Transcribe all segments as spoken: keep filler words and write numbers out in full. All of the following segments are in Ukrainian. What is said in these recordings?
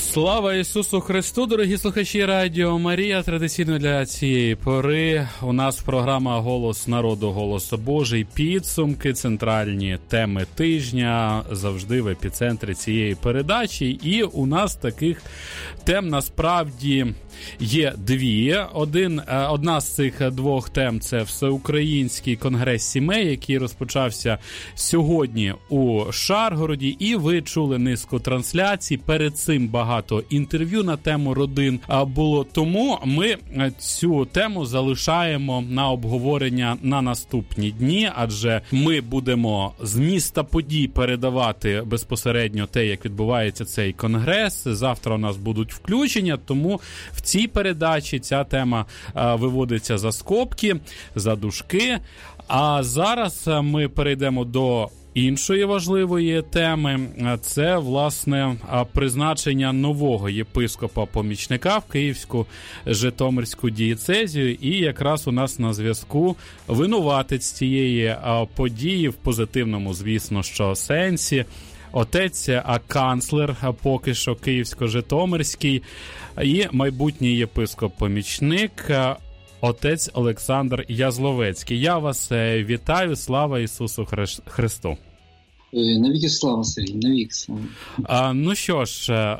Слава Ісусу Христу, дорогі слухачі Радіо Марія. Традиційно для цієї пори у нас програма «Голос народу, голос Божий». Підсумки, центральні теми тижня завжди в епіцентрі цієї передачі. І у нас таких тем насправді є дві. Один, одна з цих двох тем – це Всеукраїнський конгрес сімей, який розпочався сьогодні у Шаргороді. І ви чули низку трансляцій. Перед цим багато інтерв'ю на тему родин було. Тому ми цю тему залишаємо на обговорення на наступні дні, адже ми будемо з міста подій передавати безпосередньо те, як відбувається цей конгрес. Завтра у нас будуть включення, тому в цій передачі ця тема виводиться за скобки, за дужки. А зараз ми перейдемо до іншої важливої теми. Це, власне, призначення нового єпископа-помічника в Київську Житомирську дієцезію. І якраз у нас на зв'язку винуватець цієї події в позитивному, звісно, що сенсі. Отець, а канцлер поки що Київсько-Житомирський і майбутній єпископ-помічник отець Олександр Язловецький. Я вас вітаю, слава Ісусу Христу. Навіки слава, Сергій, навіки слава. А, ну що ж,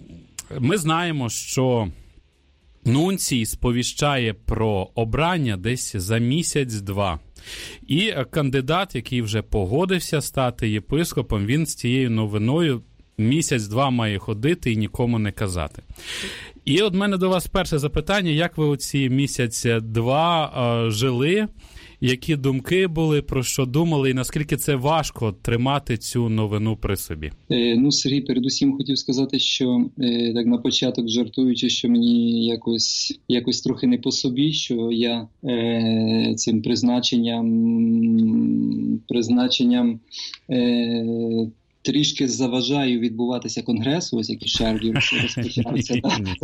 ми знаємо, що нунцій сповіщає про обрання десь за місяць-два. І кандидат, який вже погодився стати єпископом, він з цією новиною місяць-два має ходити і нікому не казати. І от мене до вас перше запитання, як ви оці місяць-два е, жили, які думки були, про що думали, і наскільки це важко тримати цю новину при собі? Е, ну, Сергій, передусім хотів сказати, що е, так на початок жартуючи, що мені якось, якось трохи не по собі, що я е, цим призначенням, призначенням е, трішки заважаю відбуватися конгресу, ось який Шаргів розпочався.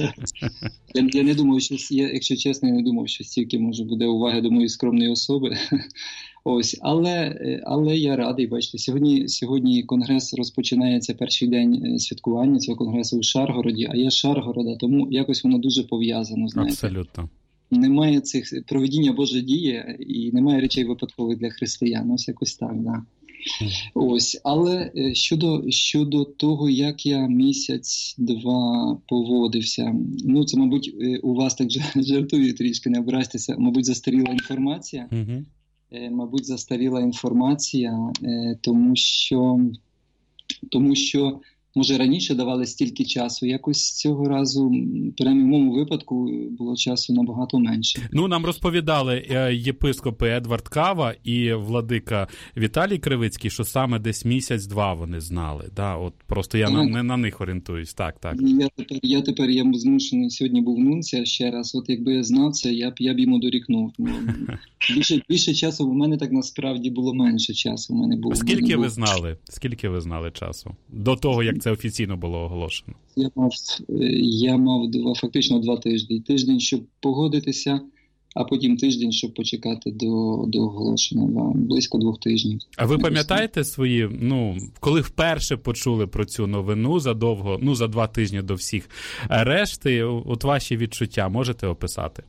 Я, я не думав, що, я, якщо чесно, я не думав, що стільки може буде уваги до моєї скромної особи. Ось, але, але я радий, бачите, сьогодні, сьогодні конгрес розпочинається перший день святкування цього конгресу у Шаргороді, а я з Шаргорода, тому якось воно дуже пов'язано, знаєте. Абсолютно. Немає цих провидіння Боже діє і немає речей випадкових для християн, ось якось так, да. Ось, але щодо, щодо того, як я місяць-два поводився, ну це, мабуть, у вас так жартую трішки, не образьтеся, мабуть, застаріла інформація, mm-hmm. мабуть, застаріла інформація, тому що, тому що, може, раніше давали стільки часу, якось цього разу, принаймні в моєму випадку, було часу набагато менше. Ну, нам розповідали єпископи Едвард Кава і владика Віталій Кривицький, що саме десь місяць-два вони знали. Да? От просто я на, не на них орієнтуюсь. Так, так. Я тепер, я тепер я змушений, сьогодні був нунція ще раз, от якби я знав це, я б, я б йому дорікнув. Більше, більше часу, у мене так насправді було менше часу. У мене було, Скільки мене ви було... знали? Скільки ви знали часу? До того, як це офіційно було оголошено? Я мав, я мав два, фактично два тижні. Тиждень, щоб погодитися, а потім тиждень, щоб почекати до, до оголошення. Да, близько двох тижнів. А ви пам'ятаєте свої, ну, коли вперше почули про цю новину задовго, ну, за два тижні до всіх решти, от ваші відчуття можете описати?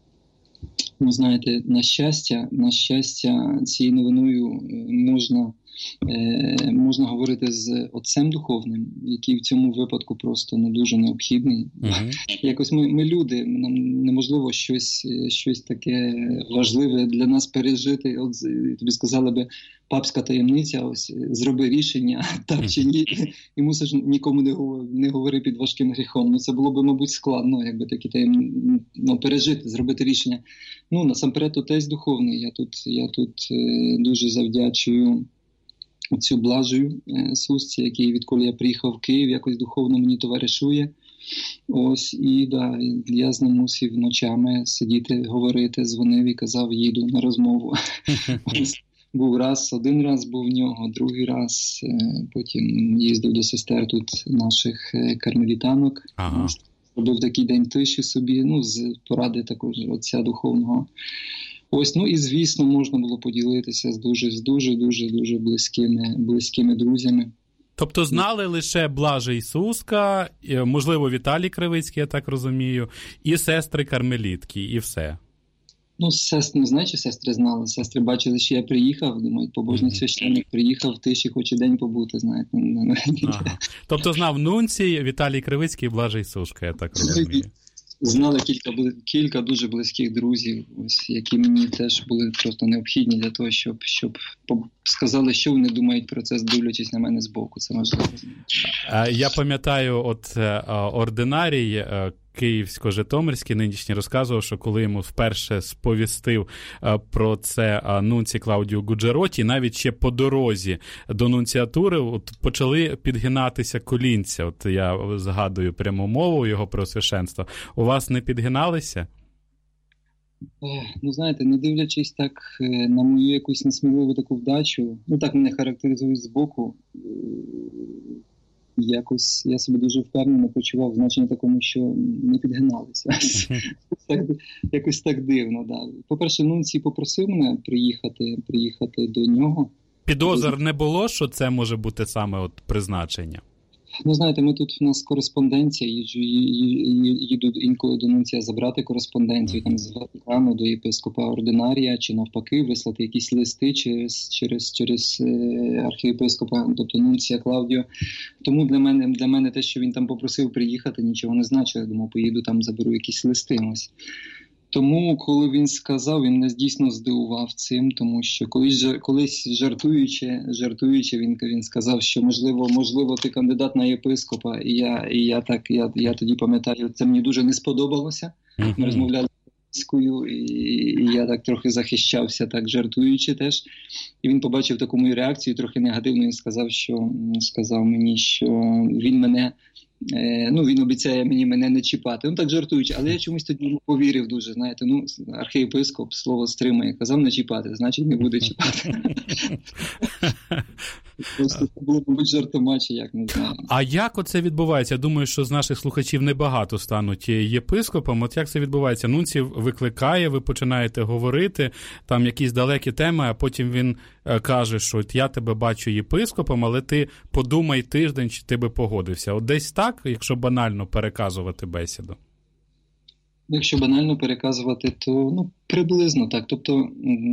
Ну, знаєте, на щастя, на щастя, цією новиною можна, е, можна говорити з отцем духовним, який в цьому випадку просто ну, дуже необхідний. Uh-huh. Якось ми, ми люди, нам неможливо щось, щось таке важливе для нас пережити. От тобі сказали би, папська таємниця, ось зроби рішення, так чи ні, і мусиш нікому не говори, не говори під важким гріхом. Ну, це було б, мабуть, складно, якби такі таємниці, ну, пережити, зробити рішення. Ну, насамперед, отець духовний, я тут, я тут е, дуже завдячую цю блажію е, Сусці, який, відколи я приїхав в Київ, якось духовно мені товаришує. Ось, і да, я з ним мусив ночами сидіти, говорити, дзвонив і казав, їду на розмову. Ось. Був раз, один раз був в нього, другий раз, потім їздив до сестер тут наших кармелітанок. Ага. Робив такий день тиші собі, ну, з поради також отця духовного. Ось, ну і звісно, можна було поділитися з дуже, з дуже, дуже, дуже близькими, близькими друзями. Тобто знали лише Блажий Суска, можливо, Віталій Кривицький, я так розумію, і сестри Кармелітки, і все. Ну, сестри, не знаю, чи сестри знали. Сестри бачили, що я приїхав, думають, побожний mm-hmm. священник приїхав в тиші, хоче день побути, знаєте. Ага. Тобто знав Нунцій, Віталій Кривицький і Блажий Суска, я так розумію. Знали кілька, кілька дуже близьких друзів, ось, які мені теж були просто необхідні для того, щоб, щоб сказали, що вони думають про це, дивлячись на мене збоку. Це важливо. Я пам'ятаю, от ординарій Київсько-Житомирський нинішній розказував, що коли йому вперше сповістив про це нунцій Клаудіо Гуджероті, навіть ще по дорозі до нунціатури от почали підгинатися колінця. От я згадую пряму мову його преосвященства. У вас не підгиналися? Ну, знаєте, не дивлячись так на мою якусь несміливу таку вдачу, ну так мене характеризують збоку, якось я себе дуже впевнено почував в значенні такому, що не підгиналися. Якось так дивно, да. По-перше, Нунцій попросив мене приїхати, приїхати до нього. Підозр не було, що це може бути саме от призначення? Ну, знаєте, ми тут, у нас кореспонденція, їжджу, їду інколи до Нунція забрати кореспонденцію там, з Ватикану до єпископа ординарія, чи навпаки, вислати якісь листи через, через, через архієпископа, тобто Нунція Клаудіо. Тому для мене, для мене те, що він там попросив приїхати, нічого не значило. Я думав, поїду там, заберу якісь листи. Ось. Тому, коли він сказав, він нас дійсно здивував цим, тому що колись, колись жартуючи, жартуючи він, він сказав, що можливо, можливо, ти кандидат на єпископа, і я, і я так, я, я тоді пам'ятаю, це мені дуже не сподобалося. Mm-hmm. Ми розмовляли українською, і, і я так трохи захищався, так жартуючи теж. І він побачив таку мою реакцію, трохи негативну, він сказав, що сказав мені, що він мене Ну, він обіцяє мені мене не чіпати. Ну, так жартуючи, але я чомусь тоді повірив дуже, знаєте, ну, архієпископ слово стримує, казав не чіпати, значить не буде чіпати. Просто це було, мабуть, жартома, чи як, не знаю. А як оце відбувається? Я думаю, що з наших слухачів небагато стануть єпископом. От як це відбувається? Нунцій викликає, ви починаєте говорити, там якісь далекі теми, а потім він каже, що от я тебе бачу єпископом, але ти подумай тиждень, чи ти би погодився. От десь так, якщо банально переказувати бесіду? Якщо банально переказувати, то ну, приблизно так. Тобто,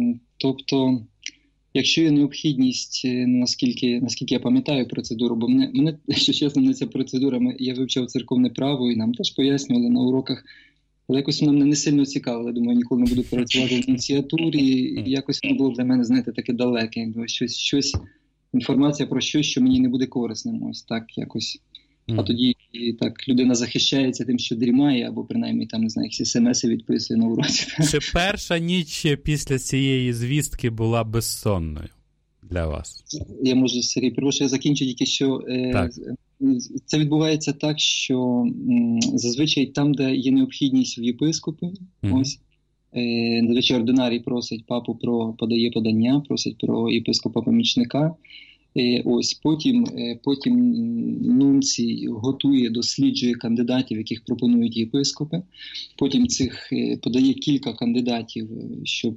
тобто якщо є необхідність, наскільки, наскільки я пам'ятаю процедуру, бо мене, мене, що чесно, не ця процедура, я вивчав церковне право і нам теж пояснювали на уроках, але якось воно мене не сильно цікавило. Я думаю, ніколи не буду працювати в ініціатурі, і якось воно було для мене, знаєте, таке далеке, якби щось, щось, інформація про щось, що мені не буде корисним, ось так якось. А тоді і так людина захищається тим, що дрімає, або принаймні там, не знаю, якісь смс відписує на уроці. Чи перша ніч після цієї звістки була безсонною для вас? Я можу, Сергій, перепрошую, я закінчу тільки, що е, це відбувається так, що м, зазвичай там, де є необхідність в єпископі, mm-hmm. ось, е, зазвичай ординарій просить папу про, подає подання, просить про єпископа-помічника. Ось потім, потім Нунцій готує, досліджує кандидатів, яких пропонують єпископи. Потім цих подає кілька кандидатів, щоб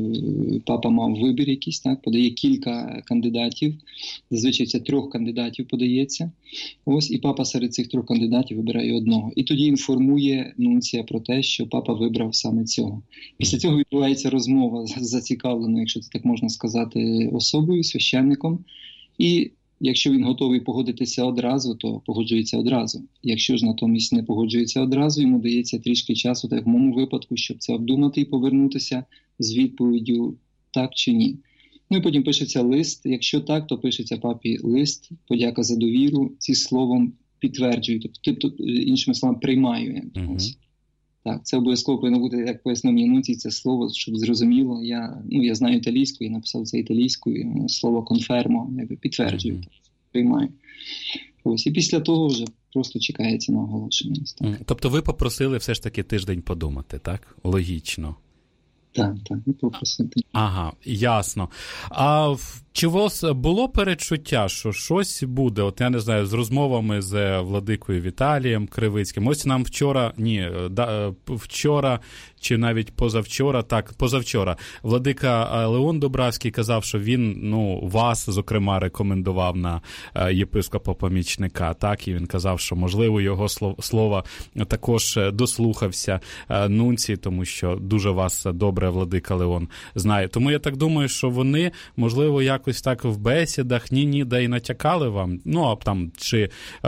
папа мав вибір якийсь, так, подає кілька кандидатів. Зазвичай це трьох кандидатів подається. Ось і папа серед цих трьох кандидатів вибирає одного. І тоді інформує Нунція про те, що папа вибрав саме цього. Після цього відбувається розмова з зацікавленою, якщо це так можна сказати, особою, священником. І якщо він готовий погодитися одразу, то погоджується одразу. Якщо ж натомість не погоджується одразу, йому дається трішки часу, так в моєму випадку, щоб це обдумати і повернутися з відповіддю так чи ні. Ну і потім пишеться лист. Якщо так, то пишеться папі лист, подяка за довіру, ці словом підтверджую, тобто, іншими словами, приймаю. Uh-huh. Так, це обов'язково повинно бути, як пояснив мені Нунцій, це слово, щоб зрозуміло. Я, ну, я знаю італійську, я написав це італійською, слово «конфермо», якби підтверджую, mm-hmm. приймаю. Ось, і після того вже просто чекається на оголошення. Mm-hmm. Тобто ви попросили все ж таки тиждень подумати, так? Логічно. Так, так, попросити. Ага, ясно. А чи у вас було передчуття, що щось буде, от я не знаю, з розмовами з владикою Віталієм Кривицьким? Ось нам вчора, ні, да, вчора чи навіть позавчора, так, позавчора, владика Леон Дубравський казав, що він, ну, вас, зокрема, рекомендував на єпископа-помічника, так, і він казав, що, можливо, його слова також дослухався нунцій, тому що дуже вас добре владика Леон знає. Тому я так думаю, що вони, можливо, якось так в бесідах ні-ні, да й натякали вам, ну, а там, чи е,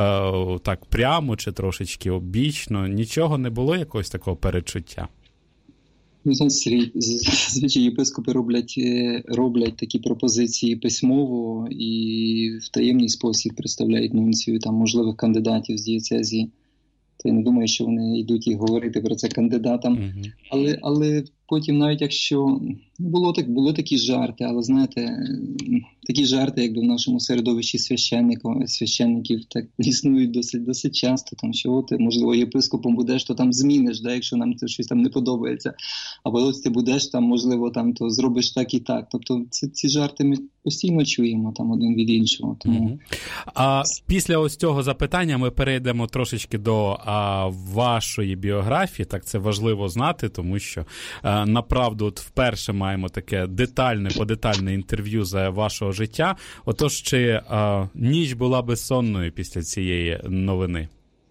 так прямо, чи трошечки обічно, нічого не було якогось такого передчуття? Ну, зазвичай єпископи роблять, роблять такі пропозиції письмово і в таємний спосіб представляють нунцію там можливих кандидатів з дієцезії. То я не думаю, що вони йдуть і говорити про це кандидатам. Mm-hmm. Але, але потім, навіть якщо було так, були такі жарти, але знаєте, такі жарти, якби в нашому середовищі священників, священників так існують досить, досить часто, там, що от, можливо, єпископом будеш, то там зміниш, да, якщо нам це щось там не подобається. Або ось ти будеш там, можливо, там, то зробиш так і так. Тобто ці, ці жарти ми постійно чуємо там один від іншого. Тому... Mm-hmm. А після ось цього запитання ми перейдемо трошечки до а, вашої біографії. Так, це важливо знати, тому що а, направду от вперше маємо таке детальне, подетальне інтерв'ю за вашого життя. Отож, чи а, ніч була безсонною після цієї новини?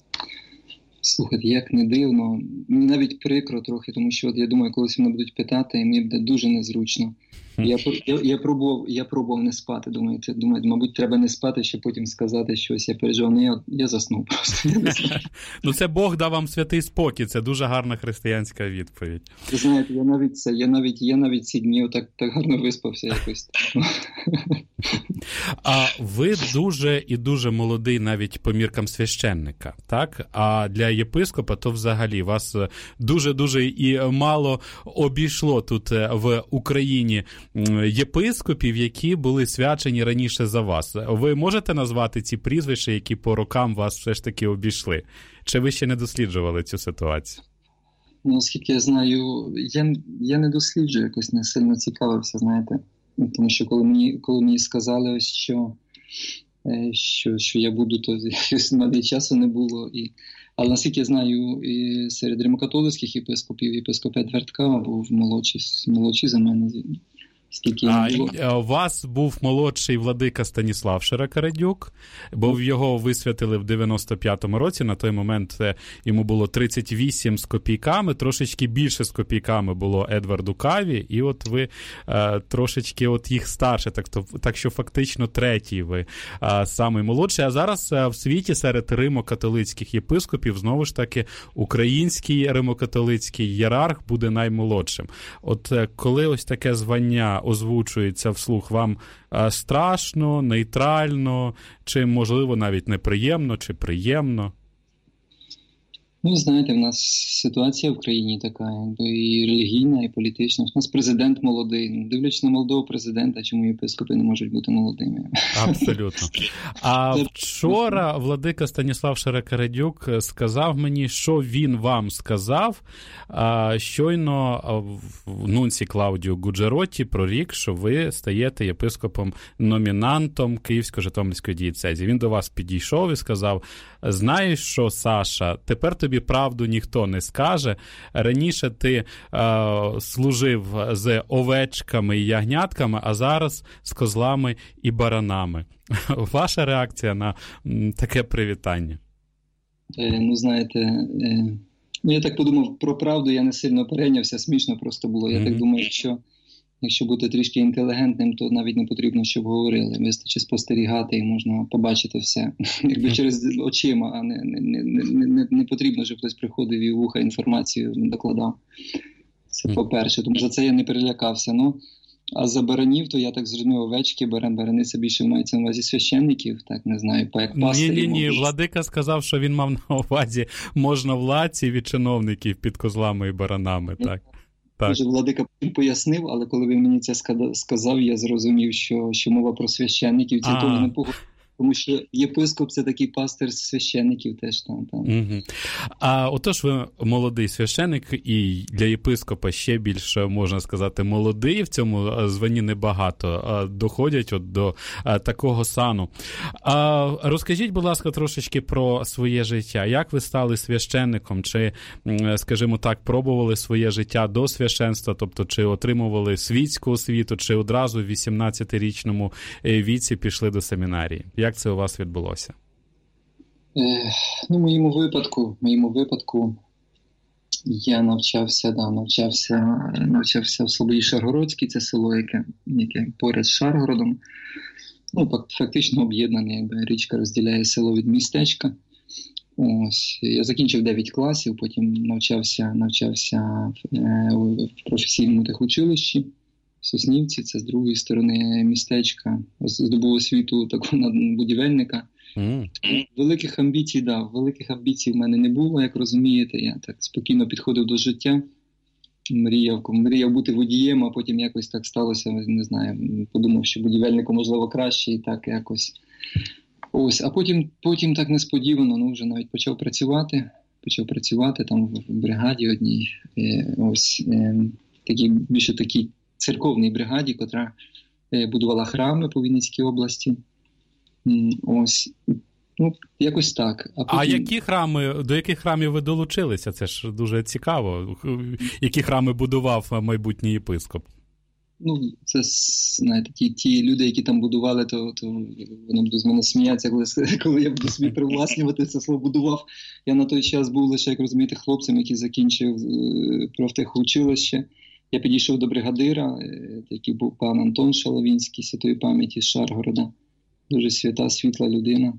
Слухайте, як не дивно, мені навіть прикро трохи, тому що от я думаю, колись мене будуть питати, і мені буде дуже незручно. Я, я, я, пробував, я пробував не спати, думаю, думаю, мабуть, треба не спати, щоб потім сказати щось, я переживав, не я, я заснув просто. Ну це Бог дав вам святий спокій, це дуже гарна християнська відповідь. Ви знаєте, я навіть це, я навіть, я навіть ці дні так, так гарно виспався якось. А ви дуже і дуже молодий навіть по міркам священника, так? А для єпископа то взагалі вас дуже-дуже і мало обійшло тут в Україні єпископів, які були свячені раніше за вас. Ви можете назвати ці прізвища, які по рокам вас все ж таки обійшли? Чи ви ще не досліджували цю ситуацію? Ну, оскільки я знаю, я, я не досліджую, якось не сильно цікавився, знаєте. Тому що коли мені, коли мені сказали, що, що, що я буду, то в мене часу не було. І... Але наскільки я знаю, і серед римокатолицьких єпископів, єпископ Едвард Кава був молодший, молодший за мене. А у вас був молодший владика Станіслав Широкорадюк, бо його висвятили в дев'яносто п'ятому році, на той момент йому було тридцять вісім з копійками, трошечки більше з копійками було Едварду Каві, і от ви е, трошечки от їх старше, так, то, так що фактично третій ви е, самий молодший, а зараз е, в світі серед римо-католицьких єпископів знову ж таки український римо-католицький ієрарх буде наймолодшим. От е, коли ось таке звання озвучується вслух, вам а, страшно, нейтрально, чи, можливо, навіть неприємно, чи приємно? Ну, знаєте, в нас ситуація в країні така, якби і релігійна, і політична. У нас президент молодий. Дивлячись на молодого президента, чому єпископи не можуть бути молодими? Абсолютно. А вчора владика Станіслав Широкорадюк сказав мені, що він вам сказав, щойно в нунці Клаудіо Гуджеротті прорік, що ви стаєте єпископом-номінантом Київсько-Житомирської дієцезії. Він до вас підійшов і сказав: знаєш що, Саша, тепер тобі правду ніхто не скаже. Раніше ти е, служив з овечками і ягнятками, а зараз з козлами і баранами. Ваша реакція на м, таке привітання? Е, ну, знаєте, е, ну, я так подумав, про правду я не сильно перейнявся, смішно просто було. Я mm-hmm. так думаю, що якщо бути трішки інтелігентним, то навіть не потрібно, щоб говорили. Вистачить спостерігати і можна побачити все. Якби через очима, а не, не, не, не, не потрібно, щоб хтось приходив і в вуха інформацію докладав. Це по-перше. Тому за це я не перелякався. Ну, а за баранів, то я так зрозумів, овечки, баран, бараниця більше мається на увазі священників, так, не знаю, як пастирів. Ні-ні-ні, владика сказав, що він мав на увазі можновладців від чиновників під козлами і баранами, так. Може, владика пояснив, але коли він мені це сказав, я зрозумів, що, що мова про священників, цілком не погодився. тому що єпископ – це такий пастир священників теж там. там. Угу. А отож ви молодий священник, і для єпископа ще більше, можна сказати, молодий, в цьому званні небагато доходять от до такого сану. А розкажіть, будь ласка, трошечки про своє життя. Як ви стали священником? Чи, скажімо так, пробували своє життя до священства, тобто чи отримували світську освіту, чи одразу в вісімнадцятирічному віці пішли до семінарії? Як це у вас відбулося? Е, ну, в моєму випадку, в моєму випадку я навчався, да, навчався, навчався в Слободі Шаргородській, це село, яке, яке поряд з Шаргородом. Ну, фактично об'єднане, якби річка розділяє село від містечка. Ось, я закінчив дев'ять класів, потім навчався, навчався в, в професійному техучилищі в Соснівці, це з другої сторони містечка, здобув освіту такого будівельника. Mm. Великих амбіцій, да, великих амбіцій в мене не було, як розумієте, я так спокійно підходив до життя, мріяв, мріяв бути водієм, а потім якось так сталося, не знаю, подумав, що будівельником можливо краще і так якось. Ось, а потім, потім так несподівано, ну вже навіть почав працювати, почав працювати там в бригаді одній, е, ось, е, такій, більше такій церковній бригаді, котра е, будувала храми по Вінницькій області. Ось, ну, якось так. А, потім... а які храми, до яких храмів ви долучилися? Це ж дуже цікаво. Які храми будував майбутній єпископ? Ну, це, знаєте, ті, ті люди, які там будували, то, то вони будуть з мене сміятися, коли, коли я буду собі привласнювати це слово «будував». Я на той час був лише, як розумієте, хлопцем, який закінчив е, профтехучилище. Я підійшов до бригадира, е, який був пан Антон Шалавінський, святої пам'яті з Шаргорода. Дуже свята, світла людина.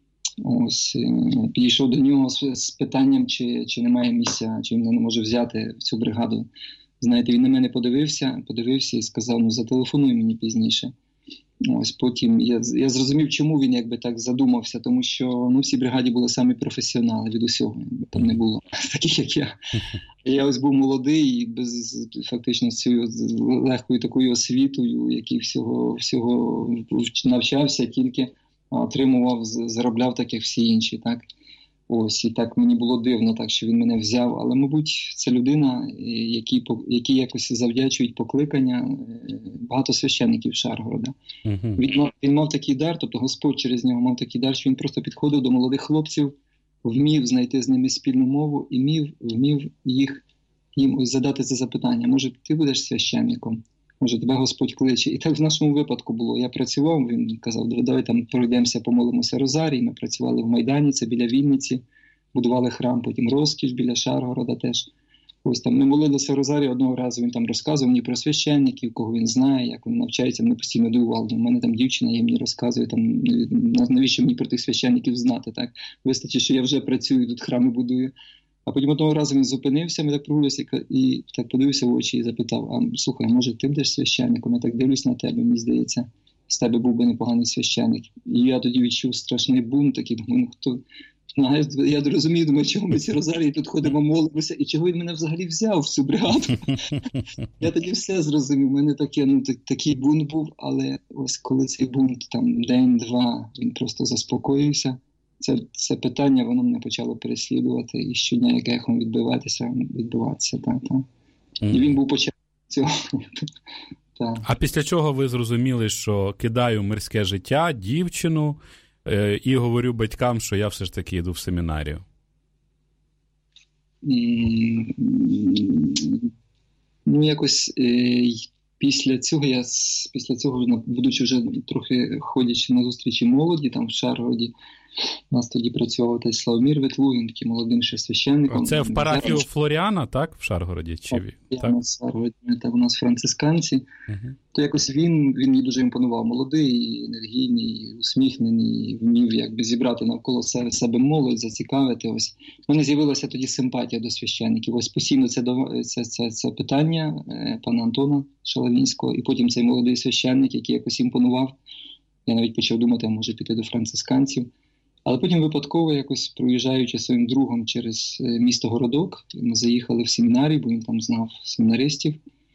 Ось, е, підійшов до нього з, з питанням, чи, чи немає місця, чи він не може взяти в цю бригаду. Знаєте, він на мене подивився, подивився і сказав, ну, зателефонуй мені пізніше. Ось, потім я, я зрозумів, чому він якби так задумався, тому що, ну, всі бригаді були самі професіонали від усього, там не було таких, як я. Я ось був молодий і без, фактично, з цією легкою такою освітою, який всього, всього навчався, тільки отримував, заробляв так, як всі інші, так. Ось, і так мені було дивно, так, що він мене взяв. Але, мабуть, це людина, які, які якось завдячують покликання багато священників Шаргорода. Uh-huh. Він, мав, він мав такий дар, тобто Господь через нього мав такий дар, що він просто підходив до молодих хлопців, вмів знайти з ними спільну мову і вмів, вмів їх, їм ось задати це запитання. Може, ти будеш священником? Може, тебе Господь кличе. І так в нашому випадку було. Я працював, він казав, давай там пройдемося, помолимося Розарій. Ми працювали в Майдані, це біля Вінниці, будували храм, потім Розкіш біля Шаргорода теж. Ось там ми молилися Розарій одного разу, він там розказував мені про священників, кого він знає, як вони навчаються, мене постійно дивувало. У мене там дівчина, я мені розказує, там, навіщо мені про тих священників знати, так? Вистачить, що я вже працюю, тут храми будую. А потім одного разу він зупинився, ми так прогулялися і так подивився в очі і запитав, а слухай, може ти будеш священником? Я так дивлюсь на тебе, мені здається, з тебе був би непоганий священник. І я тоді відчув страшний бунт, такий, думаю, ну хто... Ну, я розумію, думаю, чого ми ці Розарії тут ходимо, молимося, і чого він мене взагалі взяв в цю бригаду. Я тоді все зрозумів, у мене таке, ну, так, такий бунт був, але ось коли цей бунт, там, день-два, він просто заспокоївся. Це, це питання, воно мене почало переслідувати, і щодня, як ехом відбиватися, відбиватися. Та, та. Mm. І він був початок цього. Та. А після чого ви зрозуміли, що кидаю мирське життя, дівчину, е, і говорю батькам, що я все ж таки йду в семінарію? Mm, ну, якось... Е, Після цього я, після цього, будучи вже трохи ходячи на зустрічі молоді, там в Шаргороді, у нас тоді працював отець Славомір Ветлугін, таким молодим ще священником. Це в парафію Флоріана, так, в Шаргороді? Чи... Так, так? У нас в Шаргороді, так, у нас францисканці. Uh-huh. То якось він, він мені дуже імпонував. Молодий, енергійний, усміхнений, вмів якби зібрати навколо себе, себе молодь, зацікавити. Ось. У мене з'явилася тоді симпатія до священників. Ось постійно це, це, це, це питання е, пана Антона Шалавінського, і потім цей молодий священник, який якось імпонував. Я навіть почав думати, а може піти до францисканців. Але потім випадково, якось проїжджаючи своїм другом через місто Городок, ми заїхали в семінарій, бо він там знав семінаристів.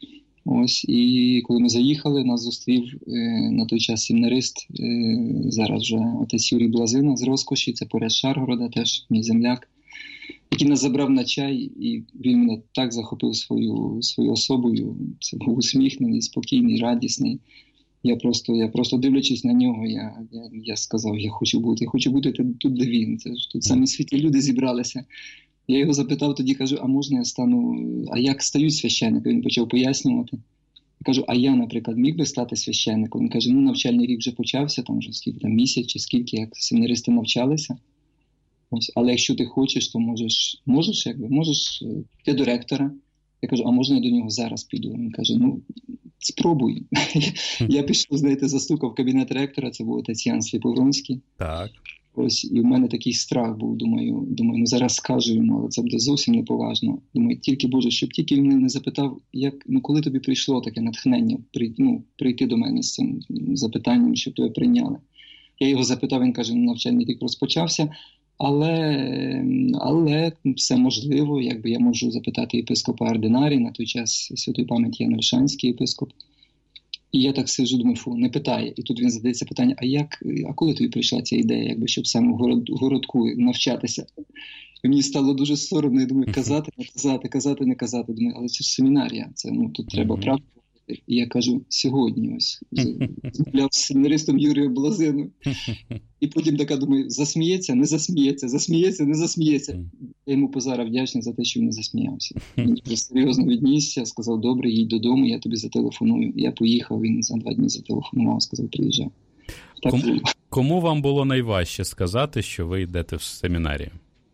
Ось, і коли ми заїхали, нас зустрів е, на той час семінарист, е, зараз вже отець Юрій Блазина з Розкоші, це поряд Шаргорода, теж мій земляк, який нас забрав на чай, і він мене так захопив свою, свою особою. Це був усміхнений, спокійний, радісний. Я просто, я просто дивлячись на нього, я, я, я сказав, я хочу бути, я хочу бути тут, де він. Це ж тут самі світлі люди зібралися. Я його запитав, тоді кажу, а можна я стану, а як стають священником? Він почав пояснювати. Я кажу, а я, наприклад, міг би стати священником? Він каже, ну навчальний рік вже почався, там вже скільки, там місяць чи скільки, як семінаристи навчалися. Ось, але якщо ти хочеш, то можеш, можеш, якби, можеш йти до ректора. Я кажу, а можна я до нього зараз піду? Він каже, ну, спробуй. Я пішов, знаєте, застукав кабінет ректора, це був отець Ян Сліповронський. Так. Ось, і в мене такий страх був, думаю, думаю, ну зараз скажу йому, але це буде зовсім неповажно. Думаю, тільки, Боже, щоб тільки він не запитав, як, ну коли тобі прийшло таке натхнення прийти, ну, прийти до мене з цим запитанням, щоб тебе прийняли. Я його запитав, він каже, ну, навчальний рік розпочався, але, але все можливо, якби я можу запитати єпископа Ардинарі, на той час святої пам'яті Ян Ольшанський єпископ. І я так сиджу, думаю, фу, не питає. І тут він задається питання, а як, а коли тобі прийшла ця ідея, якби, щоб саме в город, городку навчатися? І мені стало дуже соромно, я думаю, казати, не казати, казати, не казати. Думаю, але це ж семінарія, це, ну, тут треба правду. І я кажу, сьогодні ось, змовляв з семінаристом Юрієм Блазиною. І потім така, думаю, засміється, не засміється, засміється, не засміється. Я йому позара вдячний за те, що він не засміявся. Він дуже серйозно віднісся, сказав, добре, їдь додому, я тобі зателефоную. Я поїхав, він за два дні зателефонував, сказав, приїжджай. Кому, кому вам було найважче сказати, що ви йдете в семінарію?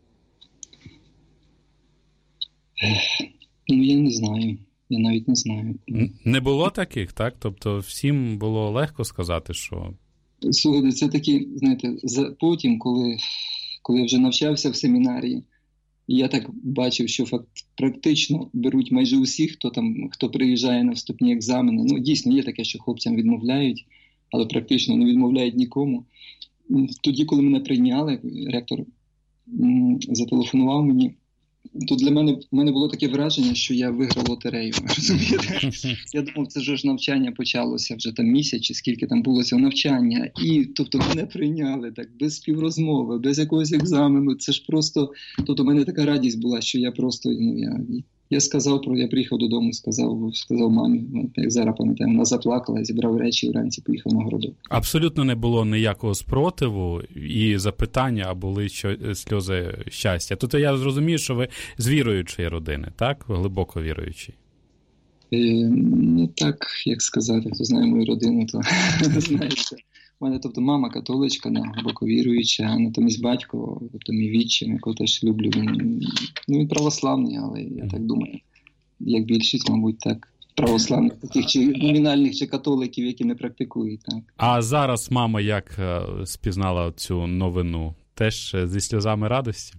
Ну, я не знаю. Я навіть не знаю. Не було таких, так? Тобто всім було легко сказати, що... Слухайте, це такі, знаєте, потім, коли, коли я вже навчався в семінарії, я так бачив, що факт, практично беруть майже усіх, хто там, хто приїжджає на вступні екзамени. Ну, дійсно, є таке, що хлопцям відмовляють, але практично не відмовляють нікому. Тоді, коли мене прийняли, ректор зателефонував мені, то для мене, в мене було таке враження, що я виграв лотерею. Розумієте? Я думав, це ж навчання почалося вже там місяць, чи скільки там було цього навчання. І, тобто, мене прийняли так, без співрозмови, без якогось екзамену. Це ж просто, тобто, в мене така радість була, що я просто, ну, я... Я сказав про, я приїхав додому, сказав, сказав мамі, як зараз пам'ятаю, вона заплакала, зібрав речі, вранці поїхав на городок. Абсолютно не було ніякого спротиву і запитання, а були сльози щастя. Тут я зрозумів, що ви з віруючої родини, так? Глибоко віруючий. Е, ну так, як сказати, хто знає мою родину, то знаєте. У мене, тобто, мама католичка, не, глибоко віруюча, а натомість батько, тобто мій відчим, якого теж люблю, він, ну, він православний, але я так думаю, як більшість, мабуть, так, православних таких чи номінальних, чи католиків, які не практикують. Так. А зараз мама як спізнала цю новину? Теж зі сльозами радості?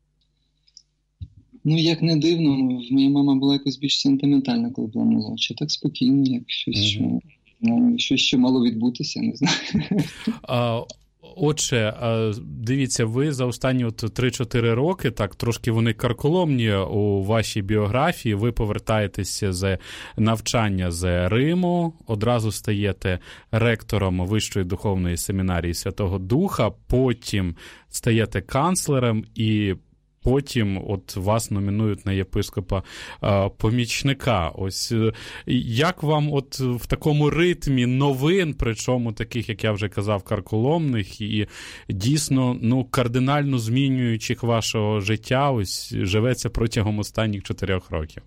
Ну, як не дивно, ну, моя мама була якось більш сентиментальна, коли була молодша, так спокійно, як щось, mm-hmm. що... Ну, щось ще мало відбутися, не знаю. А, отже, дивіться, ви за останні от три-чотири роки, так, трошки вони карколомні у вашій біографії, ви повертаєтеся з навчання з Риму, одразу стаєте ректором Вищої духовної семінарії Святого Духа, потім стаєте канцлером і потім от вас номінують на єпископа а, помічника. Ось як вам от в такому ритмі новин, причому таких, як я вже казав, карколомних і дійсно, ну, кардинально змінюючих вашого життя, ось живеться протягом останніх чотирьох років?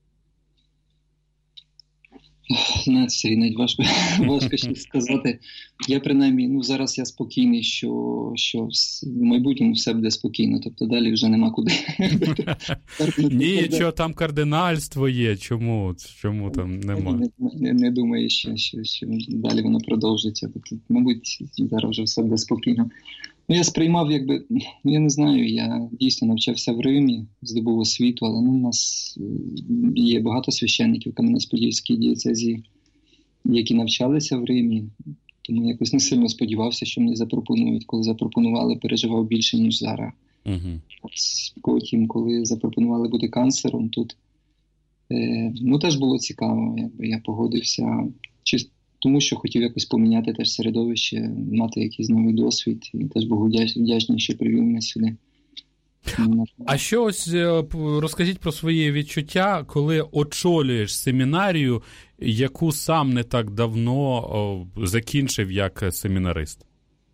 Знаєте, Сергій, навіть важко, важко щось сказати. Я принаймні, ну зараз я спокійний, що, що в майбутньому все буде спокійно, тобто далі вже нема куди. Ні, що там кардинальство є, чому, чому там нема? Не, не, не думаю, що, що, що далі воно продовжиться, тобто, мабуть, зараз вже все буде спокійно. Ну, я сприймав, якби, я не знаю, я дійсно навчався в Римі, здобув освіту, але ну, у нас є багато священників в Кам'янець-Подільській дієцезії, які навчалися в Римі, тому якось не сильно сподівався, що мені запропонують. Коли запропонували, переживав більше, ніж зараз. Uh-huh. Потім, коли запропонували бути канцлером тут, Ну, теж було цікаво, якби я погодився, чисто тому що хотів якось поміняти теж середовище, мати якийсь новий досвід, і теж був вдячний, що привів мене сюди. А що ось розкажіть про свої відчуття, коли очолюєш семінарію, яку сам не так давно закінчив як семінарист?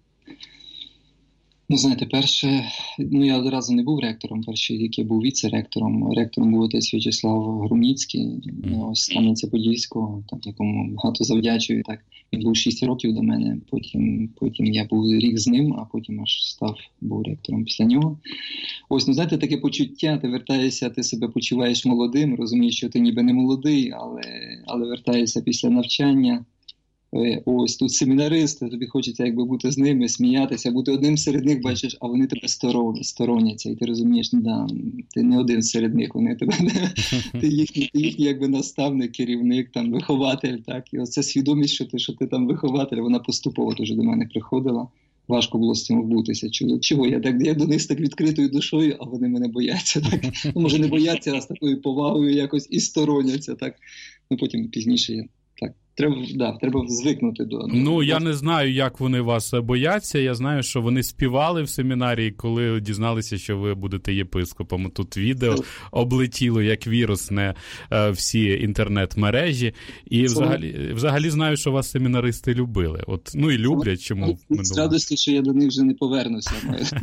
Ну, знаєте, перше, ну я одразу не був ректором, перший рік я був віце-ректором. Ректором був отець В'ячеслав Груміцький, mm. ось з Кам'янця-Подільського, так, якому багато завдячую. Так. Він був шість років до мене, потім, потім я був рік з ним, а потім аж став, був ректором після нього. Ось, ну знаєте, таке почуття, ти вертаєшся, ти себе почуваєш молодим, розумієш, що ти ніби не молодий, але, але вертаєшся після навчання. Ось тут семінаристи, тобі хочеться якби бути з ними, сміятися, бути одним серед них, бачиш, а вони тебе стороняться, і ти розумієш, да, ти не один серед них, вони тебе, ти їхній, ти їхній якби наставник, керівник, там, вихователь, так, і оце свідомість, що ти, що ти там вихователь, вона поступово дуже до мене приходила, важко було з цим вбутися, чого, чого я так, я до них з так відкритою душою, а вони мене бояться, так, ну, може не бояться, а з такою повагою якось і стороняться, так, ну потім пізніше я. Треба, да, треба звикнути до... Ну, я не знаю, як вони вас бояться. Я знаю, що вони співали в семінарії, коли дізналися, що ви будете єпископом. Тут відео облетіло, як вірусне, всі інтернет-мережі. І взагалі, взагалі знаю, що вас семінаристи любили. От, ну і люблять, чому... З радості, що я до них вже не повернуся.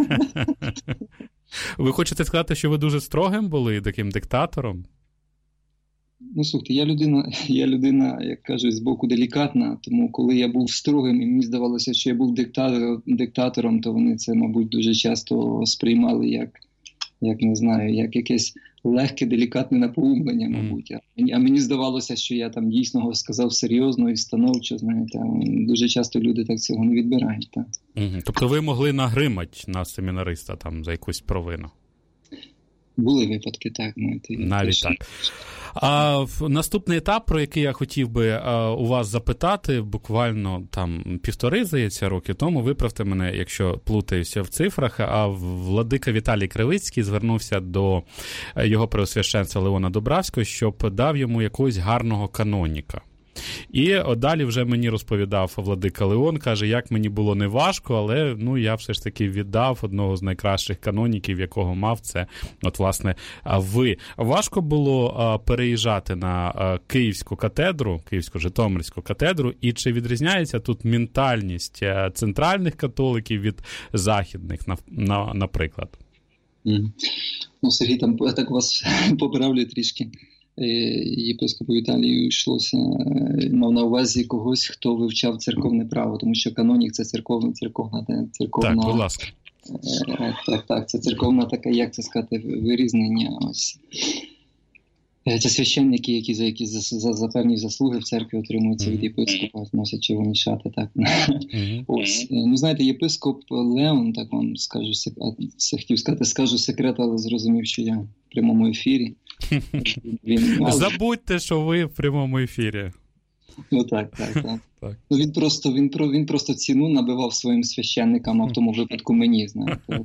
Ви хочете сказати, що ви дуже строгим були, таким диктатором? Ну, слухайте, я людина, я людина, як кажуть, з боку делікатна, тому коли я був строгим і мені здавалося, що я був диктатор, диктатором, то вони це, мабуть, дуже часто сприймали як, як не знаю, як якесь легке, делікатне напоумлення, мабуть. А мені, а мені здавалося, що я там дійсно сказав серйозно і становчо, знаєте, дуже часто люди так цього не відбирають. Так. Тобто ви могли нагримати на семінариста там за якусь провину? Були випадки, так. Знаєте, навіть теж... так. А наступний етап, про який я хотів би а, у вас запитати, буквально там півтори, здається, роки тому, виправте мене, якщо плутаюся в цифрах, а владика Віталій Кривицький звернувся до його преосвященства Леона Дубравського, щоб дав йому якогось гарного каноніка. І далі вже мені розповідав владика Леон, каже, як мені було не важко, але ну, я все ж таки віддав одного з найкращих каноніків, якого мав, це, от, власне, ви. Важко було а, переїжджати на а, Київську катедру, Київсько-Житомирську катедру, і чи відрізняється тут ментальність а, центральних католиків від західних, на, на, наприклад? Mm. Ну, Сергій, там я так вас поправлю трішки. Єпископу Віталію йшлося, мав на увазі когось, хто вивчав церковне право, тому що канонік – це церковна, церковна, церковна... Так, будь ласка. Так, так, це церковна така, як це сказати, вирізнення. Ось. Це священники, які за, які за, за, за певні заслуги в церкві отримуються mm-hmm. від єпископа, носять червоні, так. Mm-hmm. Ось. Ну, знаєте, єпископ Леон, так вам скажу, хотів сказати, скажу секрет, але зрозумів, що я в прямому ефірі. Він мав... Забудьте, що ви в прямому ефірі. Ну так, так, так. так. Ну, він, просто, він, він просто ціну набивав своїм священникам, а в тому випадку мені, знаєте.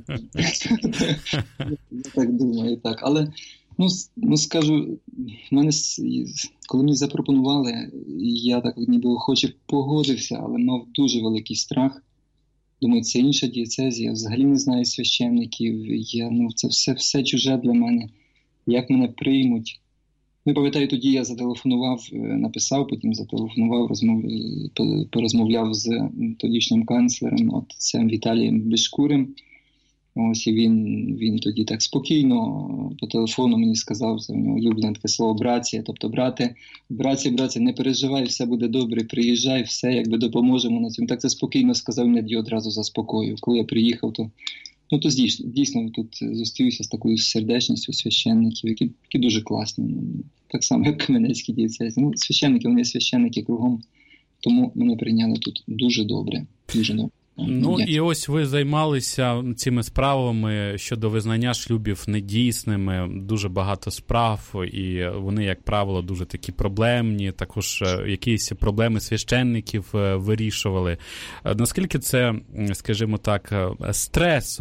Я так думаю, так. Але, ну, ну скажу, мене, коли мені запропонували, я так ніби охоче погодився, але мав дуже великий страх. Думаю, це інша дієцезія, взагалі не знаю священників, я, ну, це все, все чуже для мене. Як мене приймуть. Ну, пам'ятаю, тоді я зателефонував, написав, потім зателефонував, розмов... порозмовляв з тодішнім канцлером, отцем Віталієм Бешкурем. Ось, і він, він тоді так спокійно по телефону мені сказав, це у нього улюблене таке слово «брація», тобто брате, браці, браці, не переживай, все буде добре, приїжджай, все, якби допоможемо на цьому. Так це спокійно сказав, мене тоді одразу заспокоїв. Коли я приїхав, то Ну, то дійсно, дійсно тут зустрівся з такою сердечністю священників, які, які дуже класні. Ну, так само, як Кам'янецькі дієцезі. Ну, священники, вони священники кругом, тому мене прийняли тут дуже добре. Дуже добре. Ну, і ось ви займалися цими справами щодо визнання шлюбів недійсними, дуже багато справ, і вони, як правило, дуже такі проблемні, також якісь проблеми священників вирішували. Наскільки це, скажімо так, стресово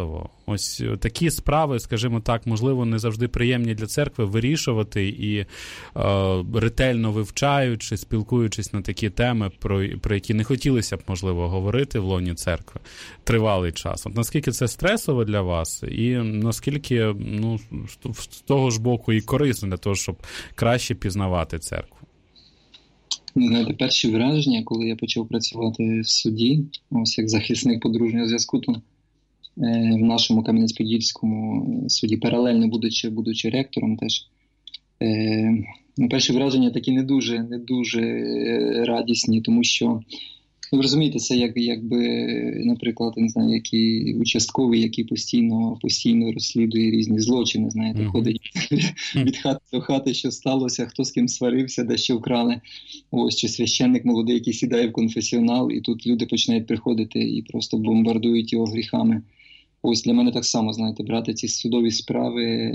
Ось такі справи, скажімо так, можливо, не завжди приємні для церкви вирішувати і е, ретельно вивчаючи, спілкуючись на такі теми, про, про які не хотілося б, можливо, говорити в лоні церкви тривалий час. От наскільки це стресово для вас і наскільки, ну, з того ж боку і корисно для того, щоб краще пізнавати церкву? Знаєте, перші враження, коли я почав працювати в суді, ось як захисник подружнього зв'язку, то в нашому Кам'янець-Подільському суді, паралельно будучи, будучи ректором теж, е, перші враження такі не дуже, не дуже радісні, тому що, ви розумієте, це як, якби, наприклад, не знаю, який участковий, який постійно, постійно розслідує різні злочини, знаєте, mm-hmm. ходить від хати до хати, що сталося, хто з ким сварився, де що вкрали. Ось, чи священник молодий, який сідає в конфесіонал, і тут люди починають приходити і просто бомбардують його гріхами. Ось для мене так само, знаєте, брати ці судові справи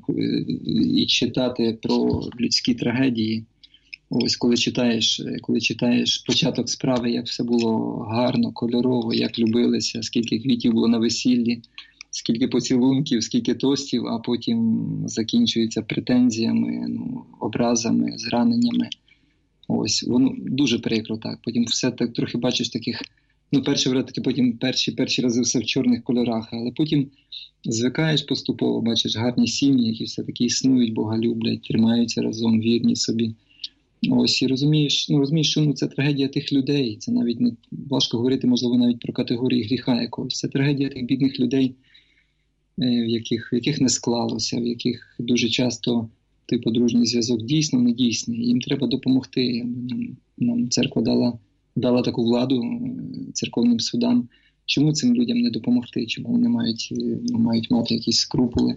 і читати про людські трагедії. Ось коли читаєш, коли читаєш початок справи, як все було гарно, кольорово, як любилися, скільки квітів було на весіллі, скільки поцілунків, скільки тостів, а потім закінчується претензіями, ну, образами, зраненнями. Ось, воно дуже прикро так. Потім все так трохи бачиш таких. Ну, перші таки, потім перші, перші рази все в чорних кольорах, але потім звикаєш поступово, бачиш гарні сім'ї, які все-таки існують, Бога люблять, тримаються разом, вірні собі. Ось, і розумієш, ну, розумієш, що ну, це трагедія тих людей, це навіть не важко говорити, можливо, навіть про категорії гріха якогось. Це трагедія тих бідних людей, в яких, в яких не склалося, в яких дуже часто той подружній зв'язок дійсно не дійсний. Їм треба допомогти. Нам, нам церква дала дала таку владу церковним судам. Чому цим людям не допомогти? Чому вони мають, мають мати якісь скрупули,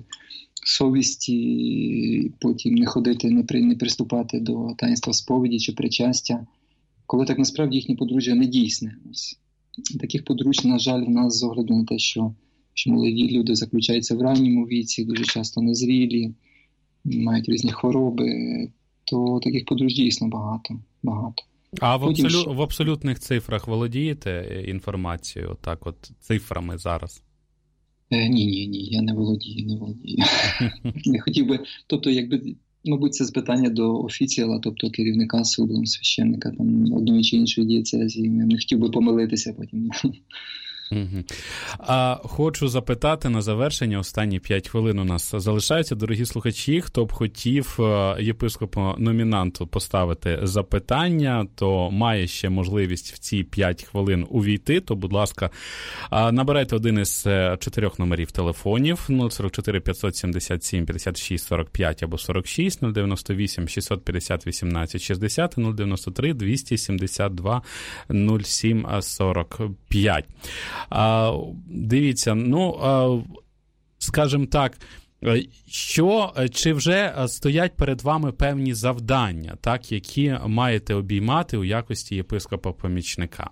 совісті, потім не ходити, не, при, не приступати до таїнства сповіді чи причастя, коли так насправді їхнє подружжя не дійсне. Ось. Таких подружжя, на жаль, в нас з огляду на те, що, що молоді люди заключаються в ранньому віці, дуже часто незрілі, мають різні хвороби, то таких подружжя дійсно багато. багато. А в, абсолю... в абсолютних цифрах володієте інформацією, так от цифрами зараз? Е, ні, ні, ні, я не володію, не володію. Не хотів би, тобто, якби, мабуть, це запитання до офіціала, тобто керівника суду, священника там одної чи іншої дієцезії. Я не хотів би помилитися потім. Угу. А хочу запитати на завершення, останні п'ять хвилин у нас залишаються. Дорогі слухачі, хто б хотів єпископу-номінанту поставити запитання, то має ще можливість в ці п'ять хвилин увійти, то, будь ласка, набирайте один із чотирьох номерів телефонів: нуль сорок чотири п'ятсот сімдесят сім п'ятдесят шість сорок п'ять або сорок шість, нуль дев'яносто вісім шістсот п'ятдесят вісімнадцять шістдесят, нуль дев'яносто три двісті сімдесят два нуль сім сорок п'ять. А, дивіться, ну, а, скажімо так, що, чи вже стоять перед вами певні завдання, так, які маєте обіймати у якості єпископа-помічника?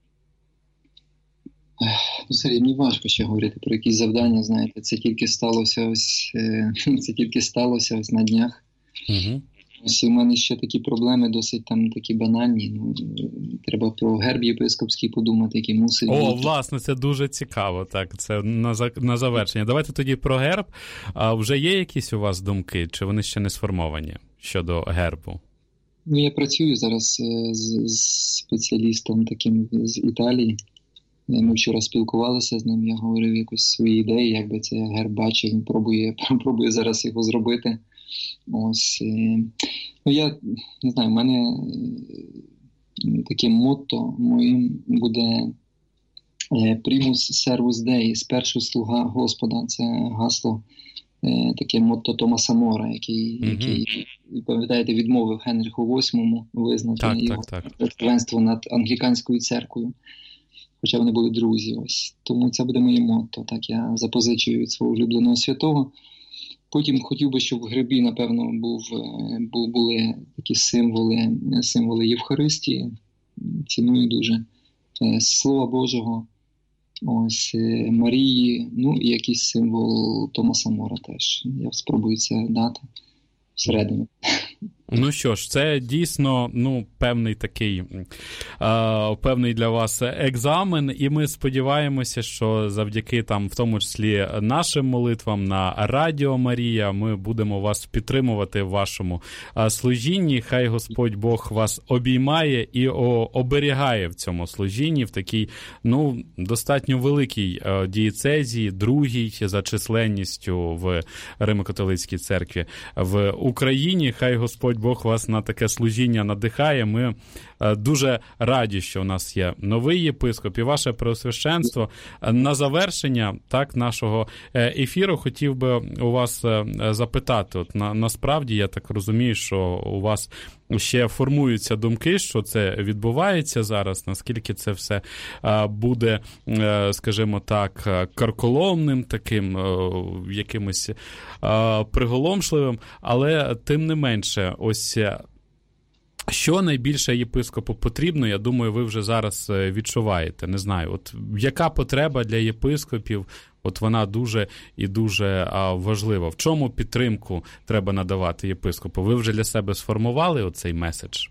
Сергій, мені важко ще говорити про якісь завдання, знаєте, це тільки сталося ось, це тільки сталося ось на днях. Угу. Ось у мене ще такі проблеми досить там такі банальні. Ну, треба про герб єпископський подумати, який мусить бути. О, власне, це дуже цікаво, так, це на, на завершення. Давайте тоді про герб. А вже є якісь у вас думки, чи вони ще не сформовані щодо гербу? Ну, я працюю зараз з, з спеціалістом таким з Італії. Ми вчора спілкувалися з ним, я говорив якось свої ідеї, якби це герб бачив, він пробує, пробує зараз його зробити. Ось, ну я не знаю, в мене таке мотто моїм буде «Primus servus Dei», спершу слуга Господа. Це гасло, таке мотто Томаса Мора, який, mm-hmm. який, пам'ятаєте, відмовив Генриху восьмому визнати так, його верховенство над англіканською церквою. Хоча вони були друзі. Ось. Тому це буде моє мотто. Так, я запозичую від свого улюбленого святого. Потім хотів би, щоб в гербі, напевно, був, був, були такі символи, символи Євхаристії, ціную дуже, Слова Божого, ось, Марії, ну і якийсь символ Томаса Мора теж. Я спробую це дати всередину. Ну що ж, це дійсно, ну, певний такий, е, певний для вас екзамен, і ми сподіваємося, що завдяки там, в тому числі нашим молитвам на Радіо Марія, ми будемо вас підтримувати в вашому е, служінні. Хай Господь Бог вас обіймає і о, оберігає в цьому служінні, в такій, ну, достатньо великій е, дієцезії, другій за численністю в Римо-католицькій церкві в Україні. Хай Господь Бог вас на таке служіння надихає. Ми дуже раді, що у нас є новий єпископ і ваше преосвященство. На завершення так нашого ефіру хотів би у вас запитати. От на, насправді, я так розумію, що у вас ще формуються думки, що це відбувається зараз, наскільки це все буде, скажімо так, карколомним, таким якимось приголомшливим, але тим не менше, ось що найбільше єпископу потрібно, я думаю, ви вже зараз відчуваєте. Не знаю, от яка потреба для єпископів, от вона дуже і дуже важлива. В чому підтримку треба надавати єпископу? Ви вже для себе сформували оцей меседж?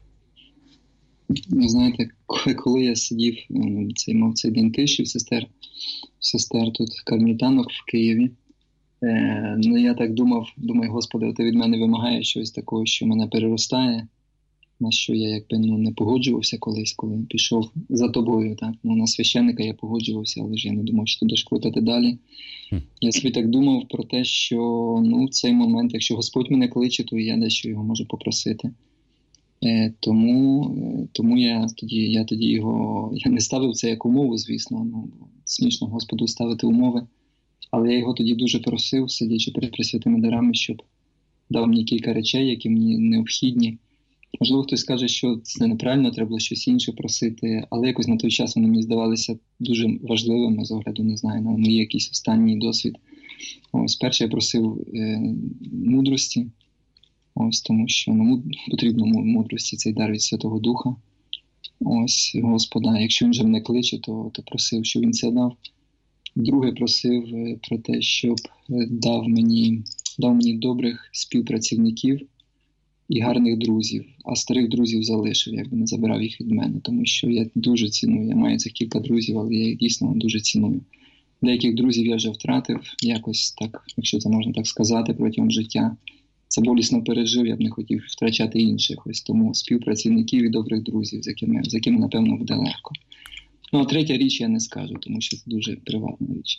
Ви знаєте, коли я сидів, цей, мав цей день тиші в сестер, в сестер тут кармелітанок в Києві, е, ну я так думав, думаю, Господи, ти від мене вимагаєш щось такого, що мене переростає, на що я якби ну, не погоджувався колись, коли пішов за тобою. Так? Ну, на священника я погоджувався, але ж я не думав, що ти будеш крутити далі. Mm. Я собі так думав про те, що ну, цей момент, якщо Господь мене кличе, то я дещо його можу попросити. Е, тому е, тому я, тоді, я тоді його я не ставив це як умову, звісно. Ну, смішно Господу ставити умови. Але я його тоді дуже просив, сидячи перед Пресвятими дарами, щоб дав мені кілька речей, які мені необхідні. Можливо, хтось скаже, що це неправильно, треба було щось інше просити, але якось на той час вони мені здавалися дуже важливими з огляду, не знаю, на мій якийсь останній досвід. Ось, перше я просив е, мудрості, ось, тому що ну, потрібно мудрості, цей дар від Святого Духа. Ось, Господа, якщо він же мене кличе, то, то просив, щоб він це дав. Друге просив е, про те, щоб дав мені, дав мені добрих співпрацівників і гарних друзів, а старих друзів залишив, якби не забирав їх від мене, тому що я дуже ціную, я маю цих кілька друзів, але я їх дійсно дуже ціную. Деяких друзів я вже втратив, якось так, якщо це можна так сказати, протягом життя. Це болісно пережив, я б не хотів втрачати інших, ось тому співпрацівників і добрих друзів, з якими, з якими напевно, буде легко. Ну, а третя річ я не скажу, тому що це дуже приватна річ.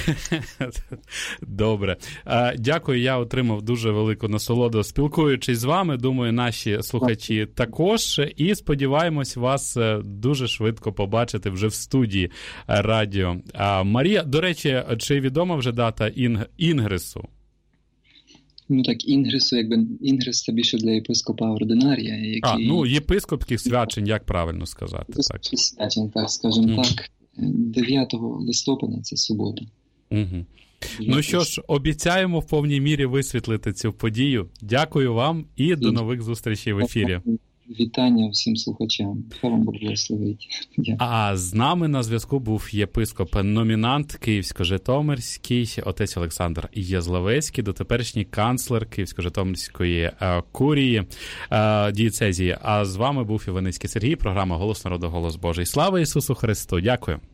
Добре. Дякую, я отримав дуже велику насолоду, спілкуючись з вами. Думаю, наші слухачі також. І сподіваємось вас дуже швидко побачити вже в студії Радіо Марія. До речі, чи відома вже дата інг... інгресу? Ну так, інгресу, якби інгрес це більше для єпископа ординарія. Який... А, ну, єпископських свячень, як правильно сказати? Єпископських свячень, так, скажімо mm. так. дев'ятого листопада, це субота. Угу. Ну що ж, обіцяємо в повній мірі висвітлити цю подію. Дякую вам і до нових зустрічей в ефірі. Вітання всім слухачам. Хай вам Бог благословить. А з нами на зв'язку був єпископ-номінант Київсько-Житомирський, отець Олександр Єзловецький, дотеперішній канцлер Київсько-Житомирської курії дієцезії. А з вами був Іваницький Сергій, програма «Голос народу, голос Божий». Слава Ісусу Христу! Дякую!